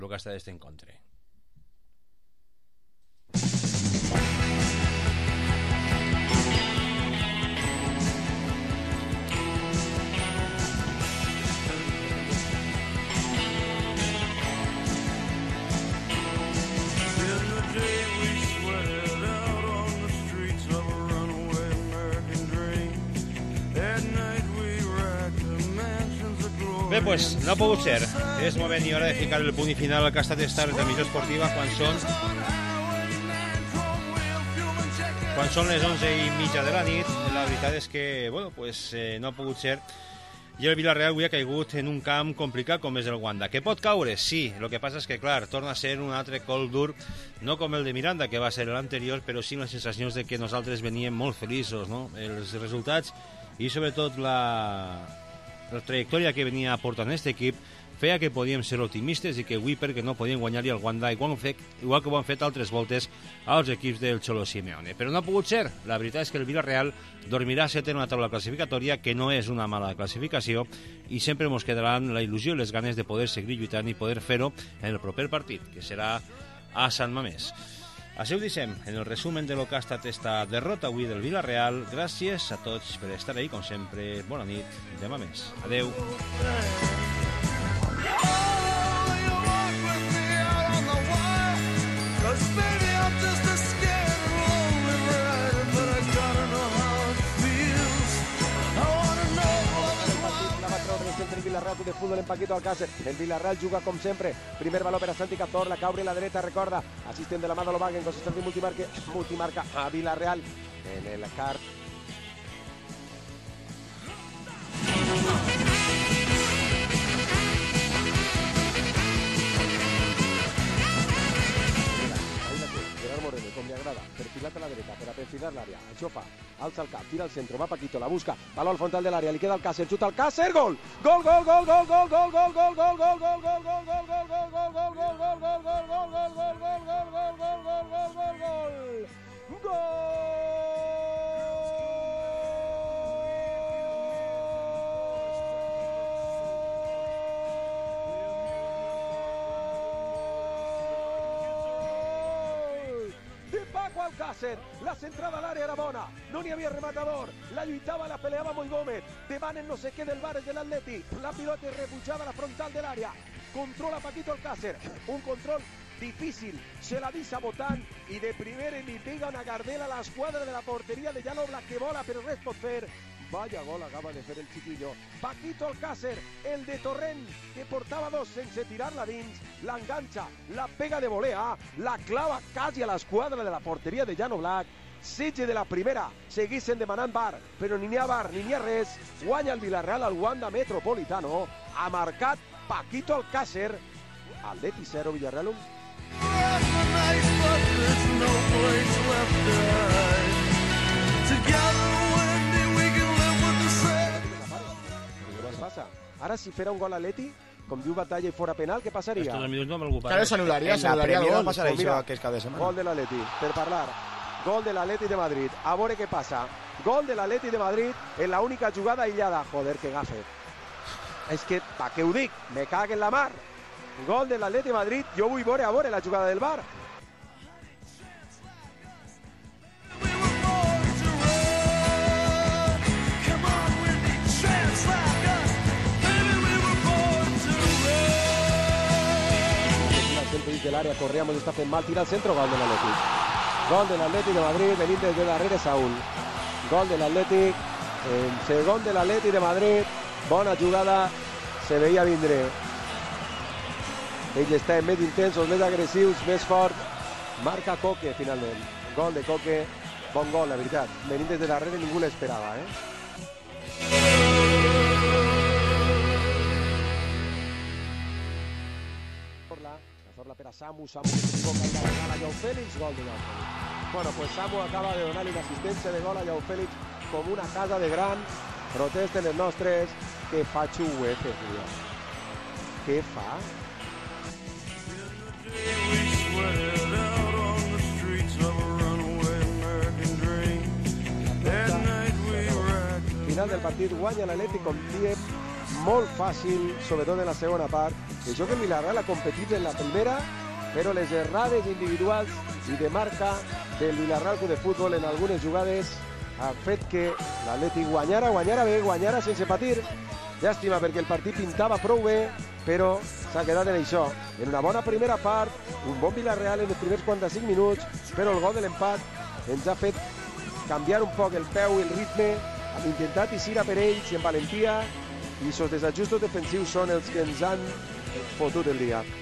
el que està d'este encontre. Bé, doncs, no ha pogut ser. És moment i hora de ficar el punt i final al que ha estat estar en transmissió esportiva quan són les 11:30 de la nit. La veritat és que, bueno, pues, no ha pogut ser. I el Villarreal avui ha caigut en un camp complicat com és el Wanda. Que pot caure? Sí. El que passa és que, clar, torna a ser un altre col dur, no com el de Miranda, que va ser l'anterior, però sí amb les sensacions de que nosaltres veníem molt feliços, no? Els resultats i sobretot la trajectòria que venia aportant aquest equip feia que podíem ser optimistes i que avui perquè no podíem guanyar-hi al Wanda igual que ho han fet altres voltes als equips del Cholo Simeone. Però no ha pogut ser. La veritat és que el Villarreal dormirà setè en una taula classificatòria que no és una mala classificació i sempre ens quedaran la il·lusió i les ganes de poder seguir lluitant i poder fer-ho en el proper partit, que serà a Sant Mamés. Així ho deixem en el resumen de lo que ha estat esta derrota avui del Villarreal. Gràcies a tots per estar ahí, com sempre. Bona nit, demà més. Adeu. El Villarreal de fútbol en Paquito Alcácer. El Villarreal juga com sempre. Primer baló per a Santi Cazorla, caure a la dreta, recorda. Assistent de la mà de l'Obagen, consistència multimarca a Villarreal en el car. Com li agrada, perfilat a la dreta per a perfilar l'àrea, això fa, alça el cap, tira al centre, va Paquito, la busca, baló al frontal de l'àrea, li queda el Càcer, xuta el Càcer, gol! Gol, gol, gol, gol, gol, gol, gol, gol, gol, gol, gol, gol, gol, gol, gol, gol, gol, gol, gol, Alcácer, la centrada al área era bona, no n'hi havia rematador, la lluitava, la peleava molt Gómez, davant el no sé què del Bares de l'Atleti, la pilota rebutjada a la frontal de l'àrea, controla Paquito Alcácer, un control difícil, se la disa Botan i de primer li pega una gardela a l'esquadra de la porteria de Llano que vola però res pot fer. Vaya gol acaba de fer el chiquillo. Paquito Alcácer, el de Torrent, que portava dos sense tirar-la dins, l'enganxa, la pega de volea, la clava quasi a l'esquadra de la porteria de Llano Black. Setge de la primera, seguissin demanant bar, però ni n'hi ha bar ni n'hi ha res. Guanya el Villarreal al Wanda Metropolitano. Ha marcat Paquito Alcácer. Atleti 0, Villarreal 1. Ara si fera un gol Atleti, com diu Batalla i fora penal, què passaria? Estos minuts no m'ho Claro, saludaria el gol. Passarà això aquest cap de setmana. Gol de l'Atleti, per parlar. Gol de l'Atleti de Madrid. A veure què passa. Gol de l'Atleti de Madrid en la única jugada aïllada. Joder, que gafe. És que, pa què ho dic? Me cague en la mar. Gol de l'Atleti de Madrid. Jo vull veure la jugada del VAR. Del área, corríamos, está fent mal, tira al centro, gol del Atlètic. Gol de l'Atlètic de Madrid, venint des de darrere Saúl. Gol de l'Atlètic, segon de l'Atlètic de Madrid, bona jugada, se veia vindre. Ells estaven més intensos, més agressius, més fort. Marca Coque, finalment. Gol de Coque, bon gol, la veritat. Venint des de darrere ningú l'esperava, Cazorla per a Samu, que s'equivoca i la regala a Joao Félix, gol de Joao Félix. Bueno, pues Samu acaba de donar-li l'assistència de gol a Joao Félix com una casa de gran. Protesten els nostres. Què fa Chuguete, tio? Què fa? Final del partit, guanya l'Atlètic com diem, molt fàcil, sobretot en la segona part. Això que el Villarreal ha competit en la primera, però les errades individuals i de marca del Villarreal Club de Futbol en algunes jugades ha fet que l'Atlètic guanyara bé, guanyara sense patir. Llàstima perquè el partit pintava prou bé, però s'ha quedat en això. En una bona primera part, un bon Villarreal en els primers 45 minuts, però el gol de l'empat ens ha fet canviar un poc el peu i el ritme, hem intentat eixir per ells i amb valentia, i els desajustos defensius són els que ens han fotut el dia.